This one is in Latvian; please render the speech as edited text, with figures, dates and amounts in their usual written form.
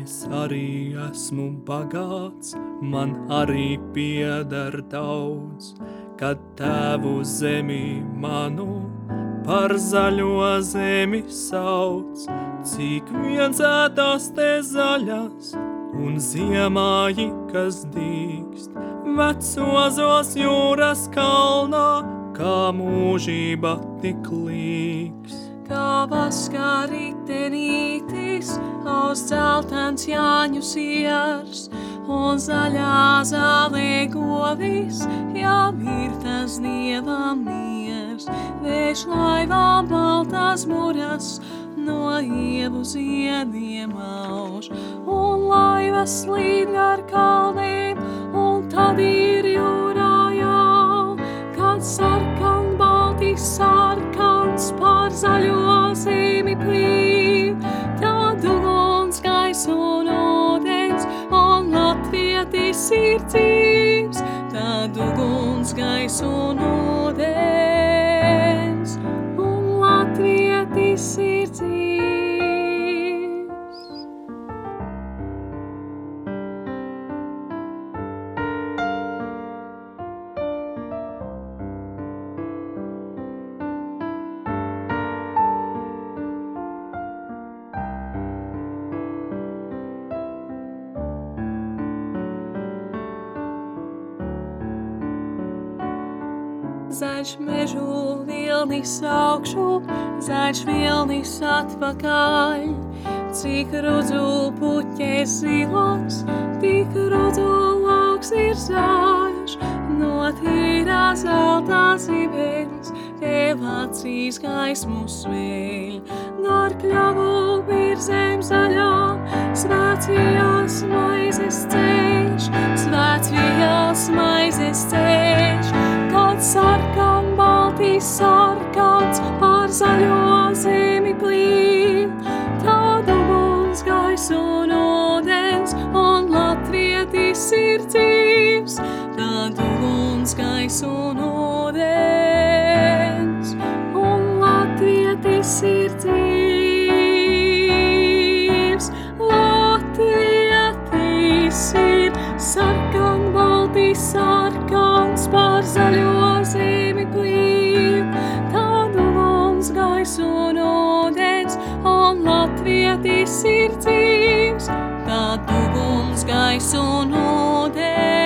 es arī esmu bagāts, man arī pieder daudz, kad tēvu zemi manu par zaļo zemi sauc. Cik viensētās te zaļas un ziemāji, kas dīkst, vecozos jūras kalnā, kā mūžība tik līks. Kā vaskā ritenītis, aus dzeltens Jāņu siers, un zaļā zālē govis, jau ir tas Dievam miers. Vējš laivām baltās muras, no ievu ziediem auž, un laivas slīd gar kalniem, un tad ir jūrā jau, kad sarkan balti sarkans pār zaļo zemi plīv, tad uguns, gaiss un ūdens, un latvietis ir dzīvs, tad uguns, gaiss un ūdens, un latvietis ir dzīvs. Zaļš mežu vilnis augšu, zaļš vilnis atpakaļ. Cik rudzu puķes zilos, tik rudzu lauks ir zaļš. No tīrā zeltā zibens, tev acīs gaismu svēļ. Gar kļavu virzēm zaļām, svētvijās maizes ceļš, svētvijās maizes ceļš. Kad sarkan balti sarkans pār zaļo zemi plīv, tad uguns, gaiss un ūdens, un latvietis ir dzīvs, tad uguns, gaiss un ūdens, un latvietis ir dzīvs. Latvietis ir sarkan balti sarkans pār zaļo zemi plīv, tad uguns, gaiss un ūdens, un latvietis ir dzīvs, tad uguns, gaiss un ūdens.